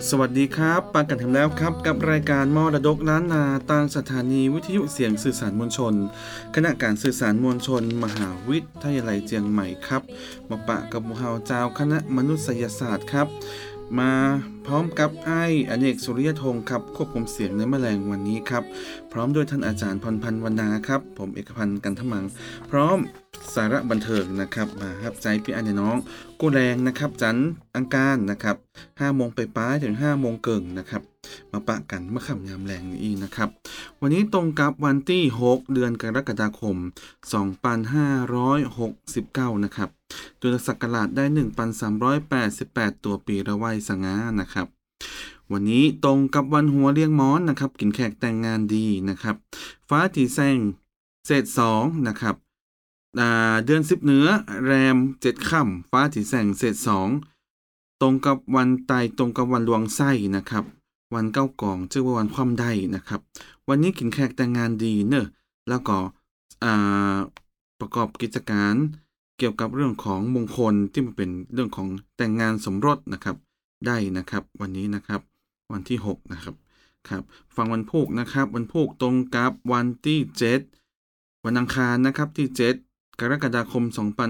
สวัสดีครับปากันทำแล้วครับกับรายการมรดกล้านนาต่างสถานีวิทยุเสียงสื่อสารมวลชนคณะการสื่อสารมวลชนมหาวิทยาลัยเจียงใหม่ครับมาปะกับหมู่เฮาเจ้าคณะมนุษยศาสตร์ครับมาพร้อมกับไอ้อเนกสุริยธงครับควบคุมเสียงในแมลงวันนี้ครับพร้อมด้วยท่านอาจารย์พรพันธ์วรรณาครับผมเอกพันธ์กันทมังพร้อมสาระบันเทิงนะครับมาครับใจพี่อันน้องกูแรงนะครับจันอังคารนะครับ5 โมงไปป้ายถึง5 โมงเกิงนะครับมาปะกันเมื่อค่ำยามแรงนี้นะครับวันนี้ตรงกับวันที่6เดือนกรกฎาคม2569นะครับตัวศักราชได้ 1,388 ตัวปีระไว้สง่านะครับวันนี้ตรงกับวันหัวเลี้ยงม้อนนะครับกินแขกแต่งงานดีนะครับฟ้าจีแซงเศษ2นะครับเดือน10เหนือแรม7ค่ำฟ้าจีแซงเศษ2ตรงกับวันไตตรงกับวันลวงไส้นะครับวันเก้ากองชื่อว่าวันความได้นะครับวันนี้กินแขกแต่งงานดีเนอะแล้วก็ประกอบกิจการเกี่ยวกับเรื่องของมงคลที่มันเป็นเรื่องของแต่งงานสมรสนะครับได้นะครับวันนี้นะครับวันที่6นะครับครับฟังวันพุธนะครับวันพุธตรงกับวันที่7วันอังคารนะครับที่7กรกฎาคม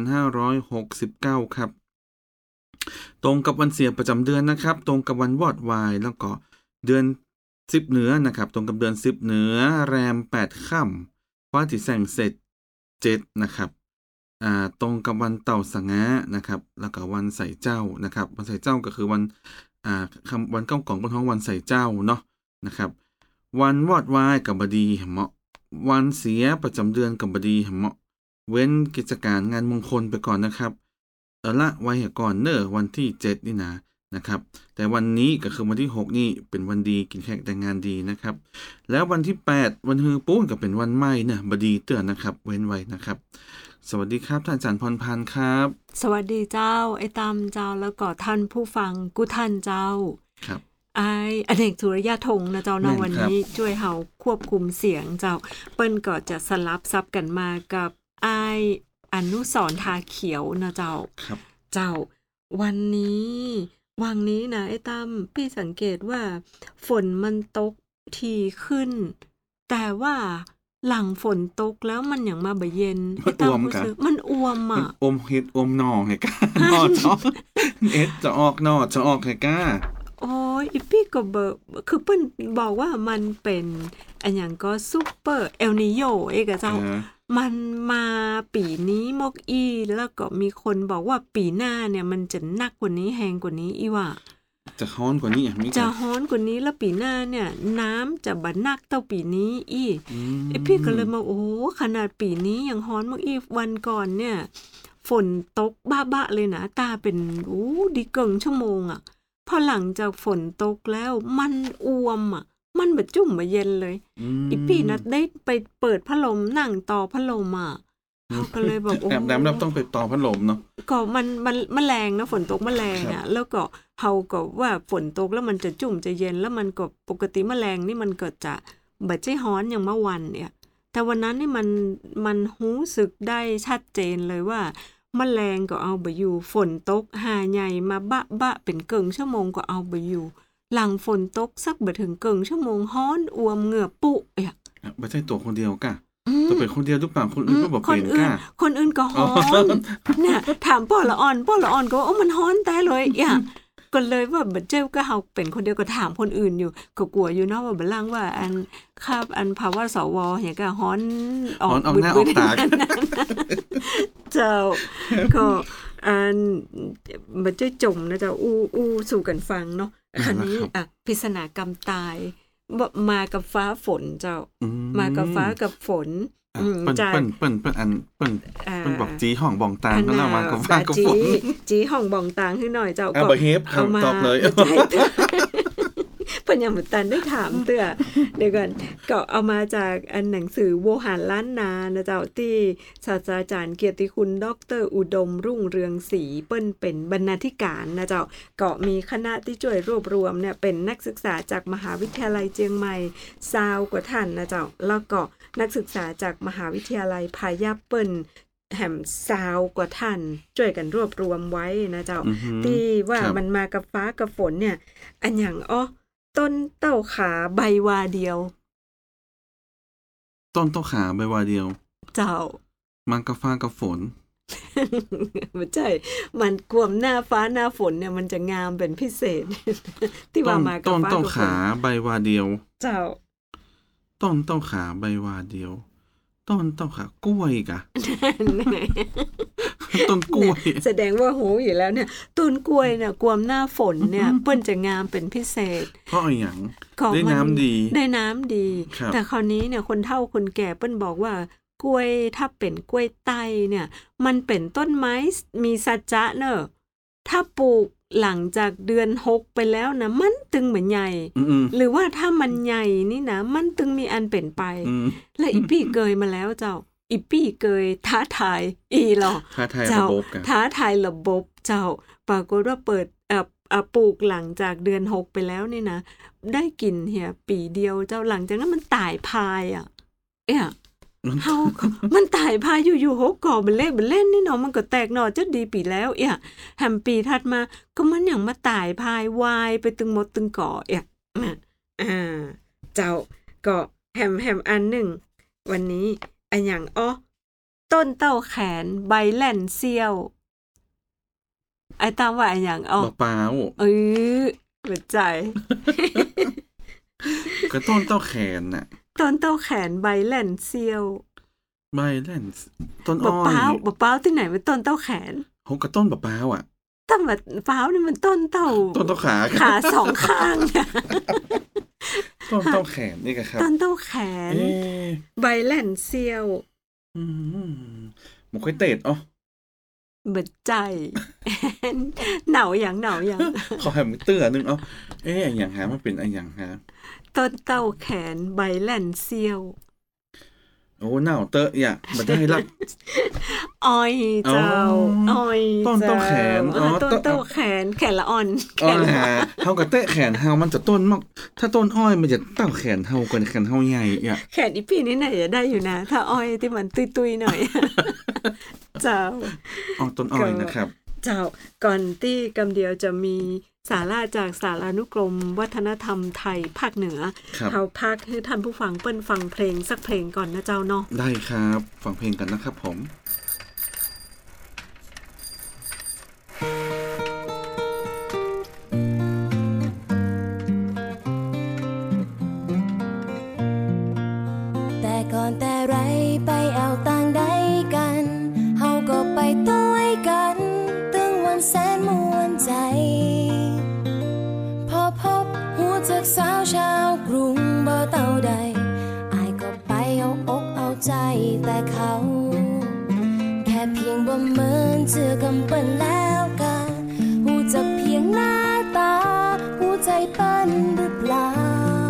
2569ครับตรงกับวันเสียประจำเดือนนะครับตรงกับวันวอดวายแล้วก็เดือน10เหนือนะครับตรงกับเดือน10เหนือแรม8ค่ำฟ้าจีแสงเสร็จ7นะครับตรงกับวันเต่าสงะนะครับแล้วก็วันใส่เจ้านะครับวันใส่เจ้าก็คือวันวันเก้ากองบนท้องวันใส่เจ้าเนาะนะครับวันวอดวายกับบดีเหมาะวันเสียประจำเดือนกับบดีเหมาะเว้นกิจการงานมงคลไปก่อนนะครับละไว้ก่อนเนอะวันที่7นี่นะครับแต่วันนี้ก็คือวันที่6นี่เป็นวันดีกินแขกแต่งงานดีนะครับแล้ววันที่8วันฮือปู้ก็เป็นวันใหม่เนอะบดีเตือนนะครับเว้นไว้นะครับสวัสดีครับท่านอาจารย์พรพันธ์ครับสวัสดีเจ้าไอ้ตามเจ้าแล้วก็ท่านผู้ฟังกุท่านเจ้าครับไอ้อเนกสุริยธงนะเจ้าในวันนี้ช่วยเฮาควบคุมเสียงเจ้าเปิ้นก็จะสลับซับกันมากับไอ้อนุสรณ์ทาเขียวนะเจ้าครับเจ้าวันนี้นะไอ้ตามพี่สังเกตว่าฝนมันตกทีขึ้นแต่ว่าหลังฝนตกแล้วมันอย่างมาบ่เย็นไอ้ตามรู้สึกมันอวมอ่ะอมเฮ็ดอมหน่อให้ก้านอจะจะออกนอจะออกให้ก้าโอ้ยอีพี่ก็คือเปิ้นบอกว่ามันเป็นอันอย่างก็ซุปเปอร์เอลนิโญเอกเจ้ามันมาปีนี้มกอีแล้วก็มีคนบอกว่าปีหน้าเนี่ยมันจะหนักกว่านี้แรงกว่านี้อีว่าจะฮ้อนกว่านี้อ่ะจะฮ้อนกว่านี้แล้วปีหน้าเนี่ยน้ำจะบ่หนักเท่าปีนี้อีไอ้พี่ก็เลยมาโอ้ขนาดปีนี้ยังฮ้อนมกอีวันก่อนเนี่ยฝนตกบ้าๆเลยนะตาเป็นดีเกิงชั่วโมงอ่ะพอหลังจากฝนตกแล้วมันอวมอ่ะมันบ่จุ่มบ่เย็นเลยอีพี่น่ะได้ไปเปิดพัดลมนั่งต่อพัดลมอ่ะก็เลยบอกโอ้น้ำเราต้องไปต่อพัดลมเนาะก็มันแรงนะฝนตกมันแรงอ่ะแล้วก็เฮาก็ว่าฝนตกแล้วมันจะจุ่มจะเย็นแล้วมันก็ปกติแมลงนี่มันก็จะบ่ใช่ร้อนอย่างเมื่อวันเนี่ยแต่วันนั้นนี่มันรู้สึกได้ชัดเจนเลยว่าแมลงก็เอาบ่อยู่ฝนตกหาใหญ่มาบะเป็นเกิงชั่วโมงก็เอาบ่อยู่หลังฝนตกสักบ่ถึงเกิงชั่วโมงร้อนอวมเหงื่อปุอ่ะบ่ใช่ตัวคนเดียวกะตัวเป็นคนเดียวหรือเปล่าคนอื่นก็บ่เป็นกะคนอื่นก็ร้อนเนี่ยถามป้อละอ่อนก็มันร้อนแต่เลยอ่ะก็เลยว่าบ่เจ้าก็เฮาเป็นคนเดียวก็ถามคนอื่นอยู่ก็กลัวอยู่เนาะว่าบ่ลังว่าอันครับอันภาวะสวหยังก็ร้อนออกหน้าออกตาเจ้าก็อันบ่เจ้าจมนะเจ้าอู้สู่กันฟังเนาะคันนี้ปริศนากรรมตายมากับฟ้าฝนเจ้ามากับฟ้ากับฝนเปิ้นอันเปิ้นบอกจีห้องบองตางก็แล้วมากับฟ้ากับฝนจีห้องบองตางให้หน่อยเจ้าก็บ่เฮฟครับตอบเลยเพิ่นยังบ่ทันได้ถามเตื้อเดี๋ยวก่อนก็เอามาจากอันหนังสือโวหารล้านนานะเจ้าที่ศาสตราจารย์เกียรติคุณดร.อุดมรุ่งเรืองศรีเปิ้นเป็นบรรณาธิการนะเจ้าก็มีคณะที่ช่วยรวบรวมเนี่ยเป็นนักศึกษาจากมหาวิทยาลัยเจียงใหม่20กว่าท่านนะเจ้าแล้วก็นักศึกษาจากมหาวิทยาลัยพายัพเปิ้นแหมซาวกว่าท่านช่วยกันรวบรวมไว้นะเจ้าที่ว่ามันมากับฟ้ากับฝนเนี่ยอันอย่างต้นเต้าขาใบวาเดียวต้นเต้าขาใบวาเดียวเจ้ามันกับฟ้ากับฝนไม่ใช่มันกวมหน้าฟ้าหน้าฝนเนี่ยมันจะงามเป็นพิเศษ ที่ว่ามากับฟ้ากับฝนต้นเต้าขาใบวาเดียวเจ้าต้นเต้าขาใบวาเดียวต้นเต้าขากล้วยกะ ต้นกล้วยแสดงว่าโหอยู่แล้วเนี่ยต้นกล้วยเนี่ยกวมหน้าฝนเนี่ยเปิ้นจะงามเป็นพิเศษเพราะอย่างได้น้ำดีได้น้ำดีแต่คราวนี้เนี่ยคนเฒ่าคนแก่เปิ้นบอกว่ากล้วยถ้าเป็นกล้วยไต้เนี่ยมันเป็นต้นไม้มีสัจจะเนอะถ้าปลูกหลังจากเดือน6ไปแล้วนะมันตึงเหมือนใหญ่หรือว่าถ้ามันใหญ่นี่นะมันตึงมีอันเป็นไปและอีปี้เกยมาแล้วเจ้าอีปี้เกยท้าทายหรอเจ้าท้าทายระบบเจ้าปรากฏว่าเปิดปลูกหลังจากเดือน6ไปแล้วนี่นะได้กินเหียปีเดียวเจ้าหลังจากนั้นมันตายพายเฮามันตายพายอยู่ๆ6ก่อมันเล่นนี่เนาะมันก็แตกหน่อจะดีปีแล้วแฮมปีถัดมาก็มันอย่างมาตายพายวายไปตึงหมดตึงก่อเจ้าก็แฮมอันหนึ่งวันนี้อันอย่างต้นเต้าแขนใบแล่นเซี่ยวไอ้ตามว่าอันอย่างมะพร้าวหัวใจก็ต้นเต้าแขนน่ะต้นเต้าแขนใบแล่นเซี่ยวใบแล่นต้นอ้อยบะเป้าที่ไหนเป็นต้นเต้าแขนผมก็ต้นบะเป้าต้นบะเป้านี่มันต้นเต้าขาสองข้างต้นเต้าแขนนี่ก็ครับต้นเต้าแขนใบแล่นเซี่ยวมันค่อยเตะเบิดใจหนาวอย่างขอให้มันเตื้อนึงอย่างหามันเป็นอย่างหาต้นเต้าแขนใบแล่นเซี่ยวโอ้หนาวเตอะบ่ได้รับอ้อยเจ้าอ้อยต้นเต้าแขนต้นเต้าแขนละอ่อนแขนเฮาก็เตะแขนเฮามันจะต้นมากถ้าต้นอ้อยมันจะเต้าแขนเฮากว่าแขนเฮาใหญ่แขนอีพี่นี่ไหนจะได้อยู่นะถ้าอ้อยที่มันตุยๆหน่อยเจ้าต้นอ้อยนะครับเจ้าก่อนที่กำเดียวจะมีสาระจากสารานุกรมวัฒนธรรมไทยภาคเหนือเขาพักให้ท่านผู้ฟังเปิ้นฟังเพลงสักเพลงก่อนนะเจ้าเนาะได้ครับฟังเพลงกันนะครับผมแต่ก่อนแต่ไรไปเอาต่างใดกันเฮาก็ไปต้วยกันตึงวันแสนม่วนใจพอพบหัวจากสาวชาวกรุงบ่เต้าใดอายก็ไปเอาอกเอาใจแต่เขาแค่เพียงบ่เหมือนเจอกำเปิ้นแล้วกันหูจักเพียงหน้าตาหูใจเปิ้นหรือเปล่า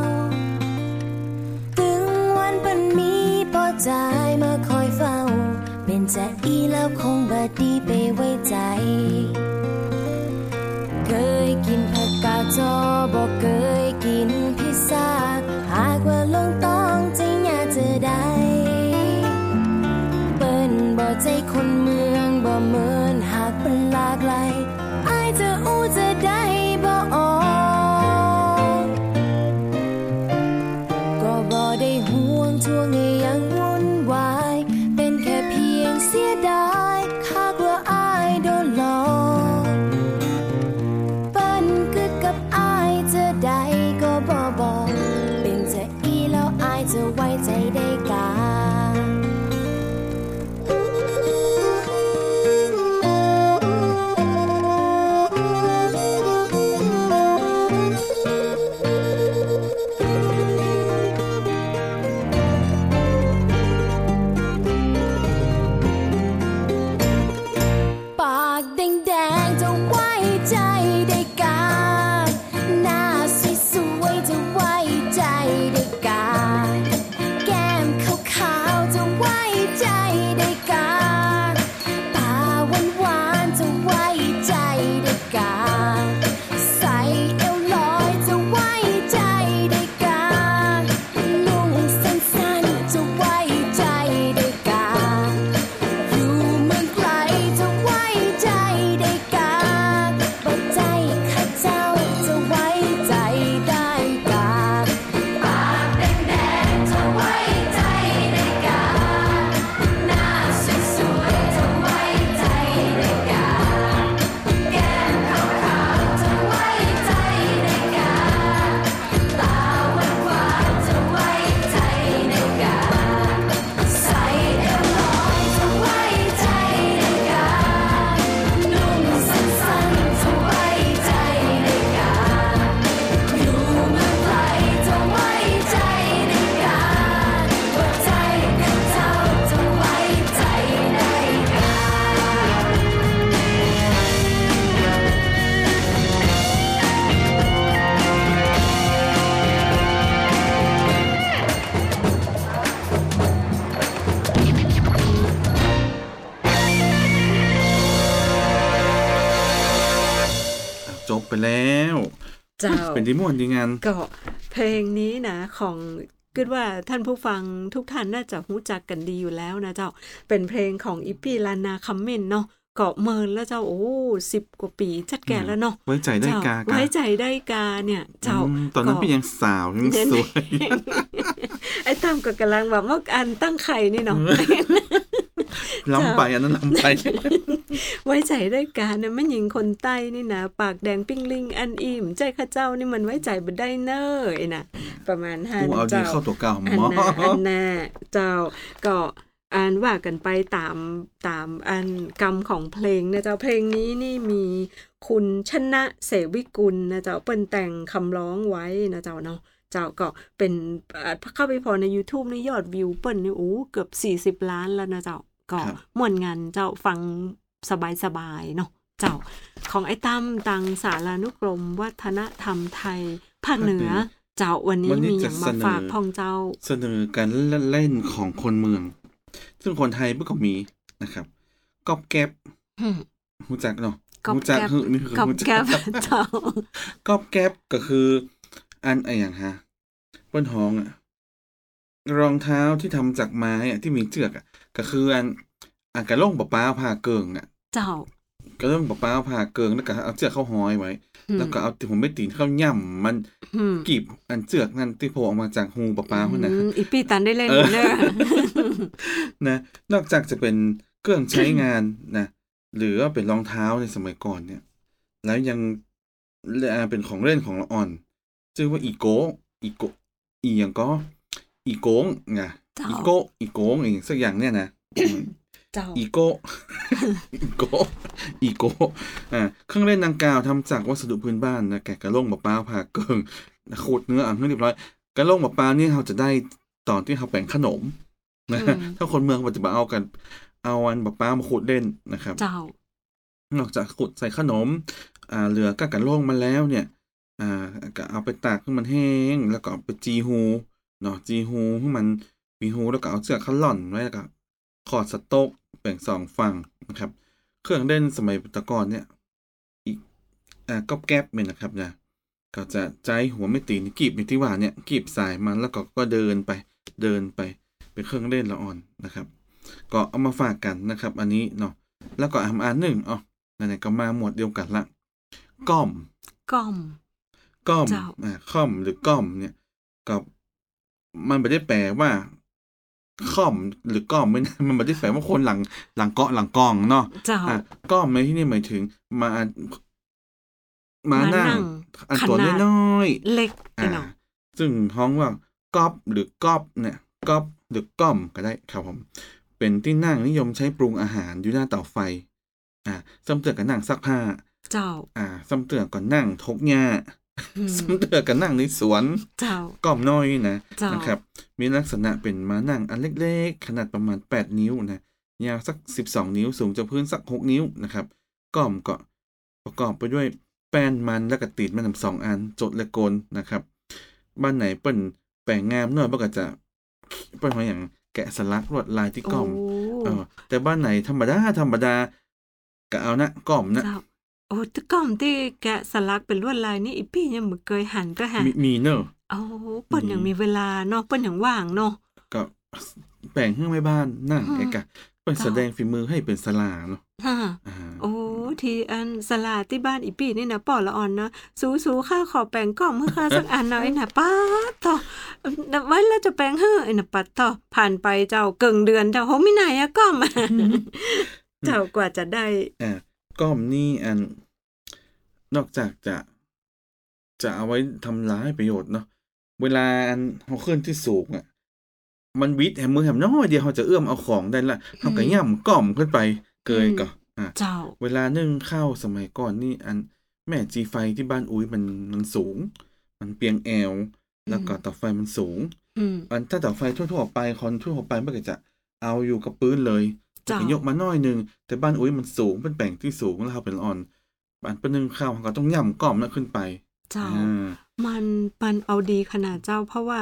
ตึงวันเปิ้นมีบ่ใจมาคอยเฝ้าเป็นจะอีแล้วคงบ่ดีไปไว้ใจเคยกินผักกาดจอบ่เคยกินพิซซ่าหากว่าลงต้องจะอยากจะได้เปิ้นบ่ใจคนเมืองบ่เหมือนหากเป็นหลากหลายอายจะอู้จะได้บ่ออกก็บ่ได้ห่วงช่วงให้ยังวุ่นวายเป็นแค่เพียงเสียดายหากว่าอายโดนหลอกเจ้าเป็นที่ม่วนดีงานก็เพลงนี้นะของคิดว่าท่านผู้ฟังทุกท่านน่าจะรู้จักกันดีอยู่แล้วนะเจ้าเป็นเพลงของอีปี้ลานาคัมเมนเนาะก็เมินแล้วเจ้าโอ้10 กว่าปีชัดแก่แล้วเนาะไว้ใจได้กาไว้ใจได้กาเนี่ยเจ้าตอนนั้นพี่ยังสาวยังสวยไอ้ตั้มก็กำลังแบบว่าอันตั้งไข่นี่เนาะล้ำไปอันนั้นล้ำไปไว้ใจได้การนะแม่หญิงคนใต้นี่นะปากแดงปิ้งลิงอันอิ่มใจข้าเจ้านี่มันไว้ใจบ่ได้เนอไอ้น่ะประมาณ5 กูเอาดีเจ้าเข้าตัวเก่าหมอันอน่ะเจ้าก็อ่านว่ากันไปตามอันกรรมของเพลงนะเจ้าเพลงนี้นี่มีคุณชนะเสวิกุลนะเจ้าเปิ้นแต่งคำร้องไว้นะเจ้าเนาะเจ้าก็เป็นเข้าไปพอใน YouTube นี่ยอดวิวเปิ้นนี่เกือบ40 ล้านแล้วนะเจ้าก็ม่วนงานเจ้าฟังสบายๆเนาะเจ้าของไอ้ตั้มตังสารานุกรมวัฒนธรรมไทยภาคเหนือเจ้าวันนี้มีอย่างมาฝากพ่องเจ้าเสนอการเล่นของคนเมืองซึ่งคนไทยก็มีนะครับก๊อบแก๊บรู้จักเนาะรู้จักนี่คือรู้จักเจ้าก๊อบแก๊บก็คืออันอย่างฮะเปิ้นฮ้องรองเท้าที่ทำจากไม้ที่มีเชือกก็คืออันกระล่งปะป้าผ่าเกิงเจ้ากระล่งปะป้าผ่าเกิงแล้วก็เอาเชือกเข้าห้อยไว้แล้วก็เอาผมไม่ตีนเข้าย่ำมันกีบอันเชือกนั่นที่โผล่ออกมาจากหูปะป้าคนน่ะอีปี้ตันได้เล่นเด้อนะนอกจากจะเป็นเครื่องใช้งานนะหรือว่าเป็นรองเท้าในสมัยก่อนเนี่ยแล้วยังเป็นของเล่นของละอ่อนชื่อว่าอีอย่างก็อีโกงไงอีโกงอย่างสักอย่างเนี่ยนะอีโกเครื่องเล่นดังกล่าวทำจากวัสดุพื้นบ้านนะแกะกระล่งมะพร้าวผ่าเกิงขูดเนื้อให้เรียบร้อยกระล่งมะพร้าวนี่เราจะได้ตอนที่เขาแป้งขนมนะถ้าคนเมืองมันจะมาเอาอันมะพร้าวมาขูดเล่นนะครับนอกจากขูดใส่ขนมเหลือก็กระล่งมาแล้วเนี่ยก็เอาไปตากให้มันแห้งแล้วก็เอาไปจีฮูเนาะจีฮูให้มันมีฮูแล้วก็เอาเชือกเขาหล่อนไว้แล้วก็ขอดสต๊อกแบ่ง2ฝั่งนะครับเครื่องเล่นสมัยตะก่อนเนี่ยอีกก๊อบแก๊บเนี่ยนะครับนะก็จะใจหัวไม่ตีนกีบที่ว่าเนี่ยกีบสายมันแล้วก็เดินไปเป็นเครื่องเล่นละอ่อนนะครับก็เอามาฝากกันนะครับอันนี้เนาะแล้วก็อันหนึ่งไหนๆก็มาหมวดเดียวกันละก้อมค่อมหรือก้อมเนี่ยก็มันไม่ได้แปลว่าค่อมหรือก้อมมันไม่ได้แปลว่าคนหลังเกาะหลังกองเนาะก้อมในที่นี่หมายถึงมานั่งอันตัวน้อยๆเล็กเนาะซึ่งฮ้องว่าก๊อบหรือก๊อบเนี่ยก๊อบหรือก้อมก็ได้ครับผมเป็นที่นั่งนิยมใช้ปรุงอาหารอยู่หน้าเตาไฟซ้ำเตือนกับนั่งซักผ้าเจ้าซ้ำเตือนก่อนนั่งทกหญ้าซ้ำเตือนกับนั่งในสวนเจ้าก้อมน้อยนะครับมีลักษณะเป็นม้านั่งอันเล็กๆขนาดประมาณ8 นิ้วนะยาวสัก12 นิ้วสูงจากพื้นสัก6 นิ้วนะครับก้อมก็ประกอบไปด้วยแป้นมันและก็ตีนมันทั้ง2 อันจดและกลนะครับบ้านไหนเปิ้นแปลงงามหน่อยบ่ก็จะเปิ้นว่าอย่างแกะสลักลวดลายที่ก้อมแต่บ้านไหนธรรมดาก็เอานะก้อมนะแต่ก้อมที่แกะสลักเป็นลวดลายนี่อีพี่ยังบ่เคยหันก็หันมีเนอะเปิ้นยังมีเวลาเนาะเปิ้นยังว่างเนาะก็แปลงให้แม่บ้านนั่งแกะเปิ้นแสดงฝีมือให้เป็นศาลาเนาะที่อันศาลาที่บ้านอีพี่นี่นะป้อละอ่อนนะสู้ๆข้าขอแปลงก้อมให้ข้าสักอันหน่อยนะป๊าดต่อไว้แล้วจะแปลงให้ไอ้น่ะปัดต่อผ่านไปเจ้าเกิงเดือนเจ้าเฮามีไหนอะก้อมเจ้ากว่าจะได้ก้อมนี่นอกจากจะเอาไว้ทำร้ายประโยชน์เนาะเวลาเขาขึ้นที่สูงมันวิดแหมมือแหมน้อยเดียวเขาจะเอื้อมเอาของได้ละเขาก็ย่ำก้อมขึ้นไปเกยก็เจ้าเวลานึ่งข้าวสมัยก่อนนี่แม่จีไฟที่บ้านอุ้ยมันสูงมันเปียงแอวแล้วก็เตาไฟมันสูงถ้าเตาไฟทั่วไปคนทั่วไปมันก็จะเอาอยู่กับปืนเลยจะยกมาน้อยนึงแต่บ้านอุ้ยมันสูงเป็นแป่งที่สูงแล้วเขาเป็นอ่อนบ้านเป็นนึ่งข้าวเขาก็ต้องย่ำก้อมนั้นขึ้นไปเจ้ามันเอาดีขนาดเจ้าเพราะว่า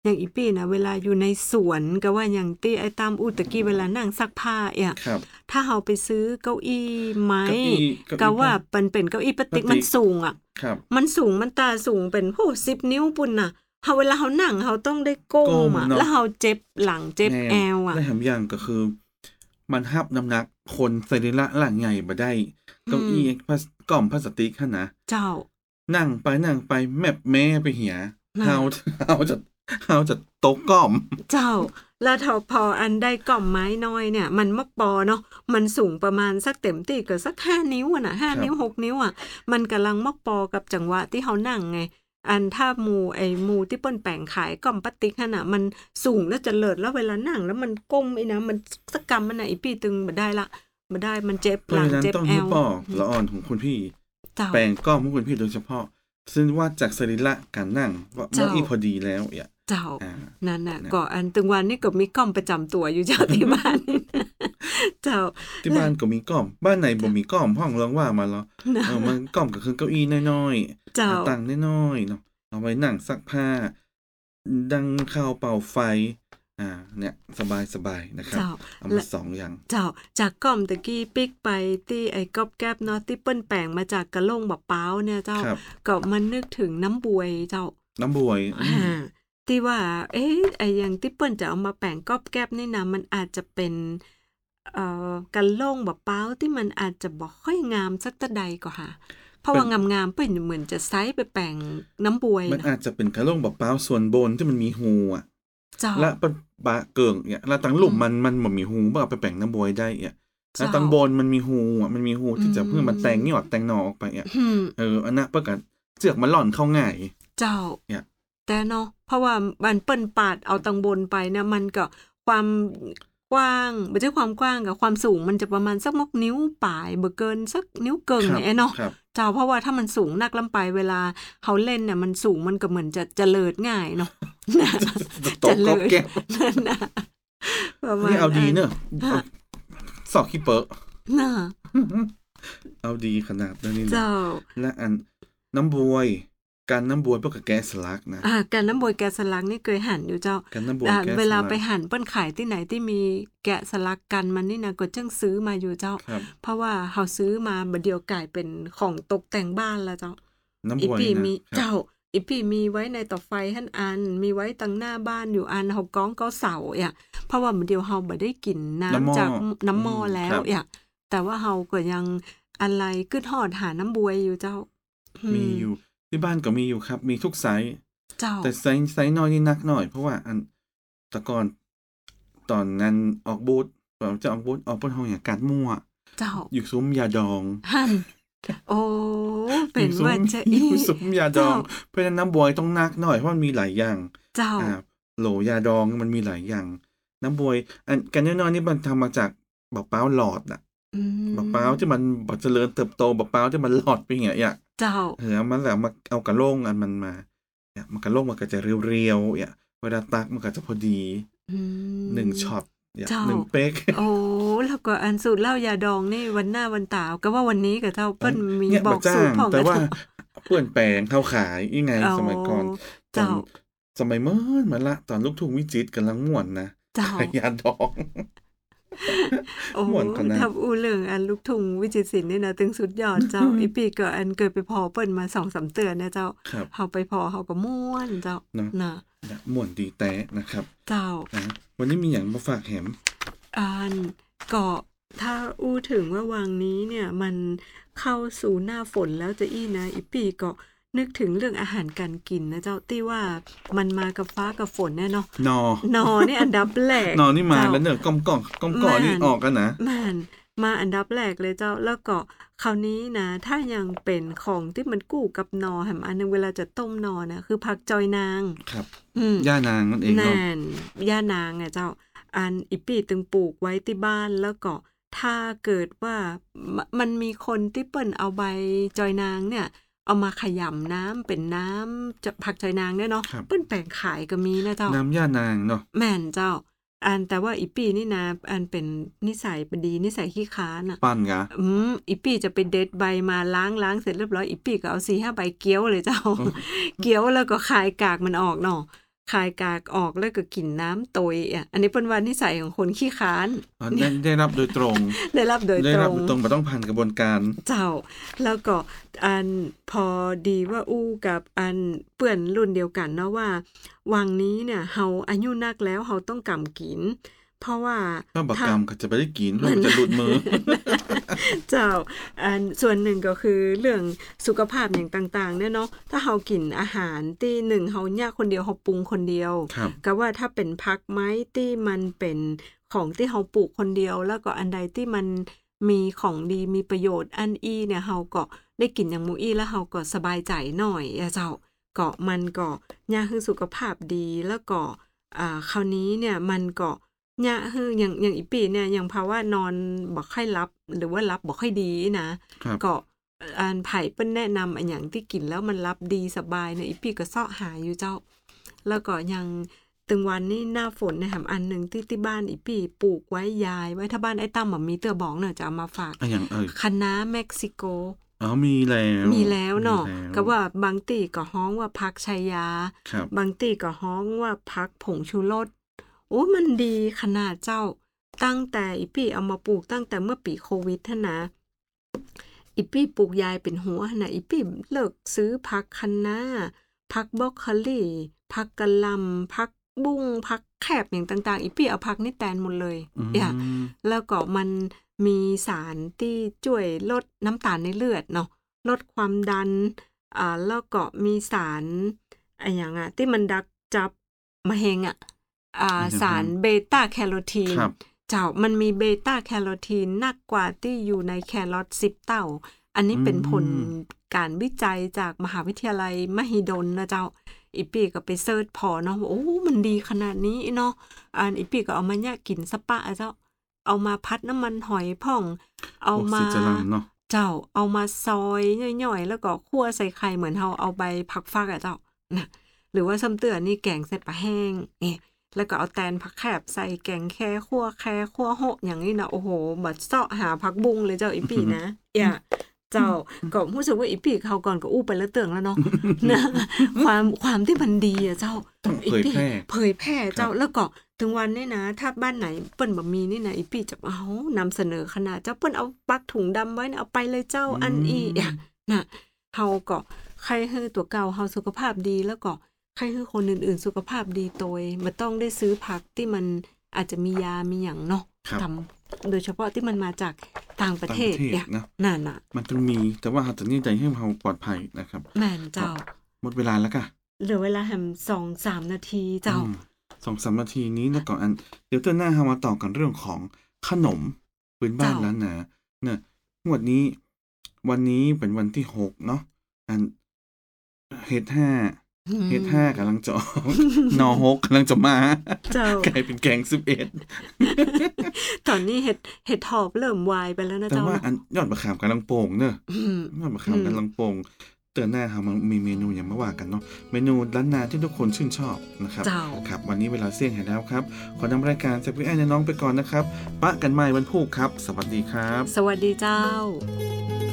อย่างอีปี้นะเวลาอยู่ในสวนก็ว่าอย่างที่ไอ้ตามอุตะกี้เวลานั่งซักผ้าครับถ้าเฮาไปซื้อเก้าอี้ไม้เก้าอี้ก็ว่าเป็นเก้าอี้พลาสติกพลาสติกมันสูงครับมันสูงมันตาสูงเป็น10 นิ้วปุ่นน่ะเฮาเวลาเฮานั่งเฮาต้องได้ก้ก้มมเนาะแล้วเฮาเจ็บหลังเจ็บแม่นแอวและแถมอย่างก็คือ มันหับน้ำหนักคนสรีระร่างใหญ่บ่ได้ เก้าอี้กล่อมพลาสติกหั่นนะเจ้านั่งไปแมบแม่ไปเหียน่ะเฮาจะตกกล่อมเจ้า แล้วพออันได้กล่อมไม้น้อยเนี่ย มันมักปอเนาะมันสูงประมาณสักเต็มที่ก็สัก5 นิ้วน่ะ5 นิ้ว 6 นิ้วมันกำลังมักปอกับจังหวะที่เฮานั่งไง อันถ้าหมู่ที่เปิ้นแปลงขายกล่อมพลาสติกหั่นน่ะมันสูงแล้วจะเลิศแล้วเวลานั่งแล้วมันก้มนะมันสักกำมันน่ะอีปี้ตึงบ่ได้ละบ่ได้มันเจ็บเพหลัราะงฉะนั้นเจ็บต้องแอให้วปอกละอ่อนของคุณพี่เจ้าแปลงกล้อมของคุณพี่โดยเฉพาะ ซึ่งว่าจากสรีระการนั่งว่าเจ้าอีพอดีแล้วเจ้าอ่านั่นน่ะนะก็อันตึงวันนี่ก็มีกล้อมประจำตัวอยู่เจ้าที่บ้าน เจ้าที่บ้านก็มีกล้อม บ้านไหนบ่มีกล้อมห้องลองว่ามาแล้วนะมันกล้อมก็คือเก้าอี้น้อยๆเจ้าตั้งน้อยๆเนาะเอาไว้นั่งซักผ้า ดังข้าวเป่าไฟ เนี่ยสบายๆนะครับเจ้าเอามาสองอย่างเจ้าจากกล่อมตะกี้ปิกไปที่ไอ้ก๊อบแก๊บเนาะที่เปิ้นแปลงมาจากกระโหลงบะเป้าเนี่ยเจ้าครับก็มันนึกถึงน้ำบวยเจ้าน้ำบวยที่ว่าไอ้อย่างที่เปิ้นจะเอามาแปลงก๊อบแก๊บนี่นะมันอาจจะเป็นกระโหลงบะเป้าที่มันอาจจะบ่ค่อยงามสักตะใดก็ค่ะเพราะว่างามๆเปิ้นเหมือนจะไซส์ไปแปลงน้ำบวยมันนะอาจจะเป็นกระโหลกแบบเปล่าส่วนบนที่มันมีหูอ่ะเจ้าและเป็นบะเกิงเนี่ยแล้วตั้งหลุมมันบ่มีหูบ่เอาไปแปลงน้ำบวยได้อ่ะแล้วตั้งบนมันมีหูอ่ะมันมีหูที่จะเพื่อมันแตงยอดแตงหนอออกไปอ่ะ อันนั้นเปิ้นก็เจือกมันหล่อนเข้าง่ายเจ้าเนี่ยแต่เนาะเพราะว่ามันเปิ้นปาดเอาตังบนไปเนี่ยมันก็ความกว้างไม่ใช่ความกว้างกับความสูงมันจะประมาณสักมกนิ้วปลายบ่เกินสักนิ้วเกิงเนี่ยเนาะครับเจ้าเพราะว่าถ้ามันสูงนักลำไปเวลาเขาเล่นเนี่ยมันสูงมันก็เหมือนจะเลิดง่ายเนาะตกก็แก้วนั่นนะประมาณนี่เอาดีเนอะฮะสอกขี้เปอะน่ะเอาดีขนาดนั้นนี่นะเจ้าและอันน้ำบวย การน้ำบวยเพื่อกับแกะสลักนะการน้ำบวยแกะสลักนี่เคยหั่นอยู่เจ้าการน้ำบวยแกะสลักเวลาไปหั่นเปิ้นขายที่ไหนที่มีแกะสลักกันมันนี่นะก็จังซื้อมาอยู่เจ้าครับเพราะว่าเฮาซื้อมาบัดเดียวกลายเป็นของตกแต่งบ้านแล้วเจ้าน้ำอีบวยพี่นะมีครับเจ้าอีพี่มีไว้ในต่อไฟหั่นอันมีไว้ตั้งหน้าบ้านอยู่อันเฮาก้องก็เสาเพราะว่าบัดเดียวเฮาบ่ได้กินน้ำจากน้ำหม้อแล้วแต่ว่าเฮาก็ยังอะไรกึดฮอดหาน้ำบวยอยู่เจ้ามีอยู่ที่บ้านก็มีอยู่ครับ มีทุกไซส์เจ้าแต่ไซส์น้อยนี่นักหน่อยเพราะว่าอันแต่ก่อนตอนนั้นออกบูธตอนจะออกบูธออกเป็นห้องอย่างการมั่วเจ้าอยู่ซุ้มยาดองหั่นโอ้เป็นว่าจะอยู่ซุ้มยาดองเจ้าเพราะฉะนั้นน้ำบวยต้องนักหน่อยเพราะมันมีหลายอย่างเจ้าโหลยาดองมันมีหลายอย่าง น้ำบวยอันกันน้อยๆนี่มันทำมาจากบักเป้าหลอดอ่ะ บักเป้าที่มันบ่เจริญเติบโตบักเป้าที่มันหลอดไปอย่างเงี้ยเจ้ามันแล้วมาเอากระโหลงอันมันมาเนี่ยมันกระโหลงมันก็จะเรียวๆเวลาตักมันก็จะพอดี1ช็อต1เป๊กโอ้แล้วก็อันสูตรเหล้ายาดองนี่วันหน้าวันตาก็ว่าวันนี้กับเจ้าเปิ้นมีเนี่ยบอกสูตรของแต่ว่าเจ้เปื้อนแปลงเขาขายยังไงอ๋อสมัยก่อนตอเจ้านสมัยเมื่อมาละตอนลูกทุ่งวิจิตรกำลังม่วนนะเจ้าขายยาดองโอ้ม่วนขนาดถ้าอู้เรื่องอันลูกทุ่งวิจิตรศิลป์นี่นะถึงสุดยอดเจ้า อีปีก็อันเกิดไปพอเปิ้นมา 2-3 เตือนนะเจ้าครับเฮาไปพอเฮาก็ม่วนเจ้าเนาะน่ะม่วนดีแต่นะครับเจ้านะวันนี้มีอย่างมาฝากแหมอันก็ถ้าอู้ถึงว่าวังนี้เนี่ยมันเข้าสู่หน้าฝนแล้วจะอี้นะอีปีก็นึกถึงเรื่องอาหารการกินนะเจ้าที่ว่ามันมากับฟ้ากับฝนแน่เนาะนอนอนี่อันดับแรกนอนี่มาเจ้แล้วเนอะก้อมนี่แม่นออกกันนะมันมาอันดับแรกเลยเจ้าแล้วก็คราวนี้นะถ้ายังเป็นของที่มันกู้กับนอแหมอันนึงเวลาจะต้มนอนะคือผักจอยนางครับอืมย่านางนั่นเองเนาะแน่นย่านางอ่ะเจ้าอันอีปีตึงปลูกไว้ที่บ้านแล้วก็ถ้าเกิดว่ามันมีคนที่เปิ้นเอาใบจอยนางเนี่ยเอามาขยำน้ำเป็นน้ำจะผักจอยนางเนี่ยเนาะครับเปิ้นแปลงขายก็มีนะเจ้าน้ำย่านางเนาะแม่นเจ้า อันแต่ว่าอีปีนี่นะอันเป็นนิสัยบดีนิสัยขี้ค้านอ่ะปั้นกะอีปีจะไปเด็ดใบมาล้างเสร็จเรียบร้อยอีปีก็เอา4-5 ใบเกี้ยวเลยเจ้า เกี้ยวแล้วก็คายกากมันออกเนาะคายกากออกแล้วก็กินน้ำโตยอันนี้เป็นวันนิสัยของคนขี้ค้านได้รับโดยตรงได้รับโดยได้ตรรับงโดยตรงไม่ต้องผ่านกระบวนการเจ้าแล้วก็อันพอดีว่าอู้กับอันเปื่อนรุ่นเดียวกันเนาะว่าวังนี้เนี่ยเฮาอายุนักแล้วเฮาต้องกำกินเพราะว่าถ้าบักกรรมก็จะไปได้กินเพราะมันจะหลุดมือเจ้าอันส่วนหนึ่งก็คือเรื่องสุขภาพอย่างต่างๆเนี่ยเนาะถ้าเฮากินอาหารที่หนึ่งเฮาย่างคนเดียวเฮาปรุงคนเดียวครับก็ว่าถ้าเป็นผักไม้ที่มันเป็นของที่เฮาปลูกคนเดียวแล้วก็อันใดที่มันมีของดีมีประโยชน์อันอีเนี่ยเฮาก็ได้กินอย่างหมูอี้แล้วเฮาก็สบายใจหน่อยเจ้าก็มันก็ย่าคือสุขภาพดีแล้วก็คราวนี้เนี่ยมันก็ย่าคืออย่างอีปีเนี่ยอย่างภาวะนอนบ่ค่อยหลับหรือว่าหลับบ่ค่อยดีนะครับ ก็อันไผเปิ้นแนะนำอันหยังที่กินแล้วมันหลับดีสบายเนี่ยอีปีก็เสาะหาอยู่เจ้าแล้วก็ยังตึงวันนี้หน้าฝนเนี่ยแถมอันหนึ่งที่บ้านอีปีปลูกไว้ยายไว้ถ้าบ้านไอ้ตั้มมีเตือบอกเนี่ยจะเอามาฝากอย่างคะน้าเม็กซิโกมีแล้วเนาะมีแล้วก็ว่าบางตีก็ฮ้องว่าพักชัยยาครับบางตีก็ฮ้องว่าพักผงชูรสโอ้มันดีขนาดเจ้าตั้งแต่อีปีเอามาปลูกตั้งแต่เมื่อปีโควิดท่านนะอีปีปลูกยายเป็นหัวนะอีปีเลิกซื้อพักคะน้าพักบรอกโคลีพักกะหล่ำพักบุ้งพักแคบอย่างต่างๆอีปีเอาพักนี่แตนหมดเลยแล้วก็มันมีสารที่ช่วยลดน้ำตาลในเลือดเนาะลดความดันแล้วก็มีสารอย่างที่มันดักจับมะเร็งสารเบต้าแคโรทีนเจ้ามันมีเบต้าแคโรทีนนักกว่าที่อยู่ในแครอท10 เท่าอันนี้เป็นผลการวิจัยจากมหาวิทยาลัยมหิดลนะเจ้าอีปีก็ไปเสิร์ชพอเนาะว่าโอ้มันดีขนาดนี้เนาะอีปีก็เอามาเนี่ยกินสปะเจ้าเอามาพัดน้ำมันหอยพ่องเอามาเจ้าเอามาซอยย่อยๆแล้วก็คั่วใส่ไข่เหมือนเฮาเอาใบผักฟักเจ้านะหรือว่าซ้ำเตือนนี่แกงใส่ปลาแห้งแล้วก็เอาแตนผักแคบใส่แกงแค่คั่วโหอย่างนี้นะโอ้โหบัดเสาะหาผักบุ้งเลยเจ้าอีปีนะเจ้าก็รู้สึกว่าอีปีเขาก่อนก็อู้ไปแล้วเตืองแล้วเนาะนะความที่มันดีเจ้าเผยแพร่เจ้าแล้วก็ถึงวันนี้นะถ้าบ้านไหนเปิ้นบ่มีนี่นะอีปีจะเอานำเสนอขนาดเจ้าเปิ้นเอาปักถุงดำไว้เอาไปเลยเจ้าอันอีนะเฮาก็ใครให้ตัวเก่าเฮาสุขภาพดีแล้วก็ใครให้คนอื่นๆสุขภาพดีโดยไม่ต้องได้ซื้อผักที่มันอาจจะมียามีอย่างเนาะทำโดยเฉพาะที่มันมาจากต่างประเทศนะนั่นน่ะมันต้องมีแต่ว่าเราจะนี่ใจให้เราปลอดภัยนะครับแม่นเจ้าหมดเวลาแล้วค่ะเหลือเวลาแฮม 2-3 นาทีเจ้า 2-3 นาทีนี้แล้วก่อนเดี๋ยวเตือนหน้าเรามาต่อกันเรื่องของขนมพื้นบ้านแล้วนะเนี่ยวันนี้เป็นวันที่6เนาะเฮ็ด5กำลังจะน6กำลังจะมากลายเป็นแกง 11ตอนนี้เห็ดหอบเริ่มวายไปแล้วนะเจ้าแต่ว่ายอดมะขามกำลังโป่งเนอะยอดมะขามกำลังโป่งเตือนหน้าเรามีเมนูอย่างมาว่ากันเนาะเมนูล้านนาที่ทุกคนชื่นชอบนะครับครับวันนี้เวลาเสี่ยงให้แล้วครับขอนำรายการจากพี่แอนน้องไปก่อนนะครับปะกันใหม่วันพุธครับสวัสดีครับสวัสดีเจ้า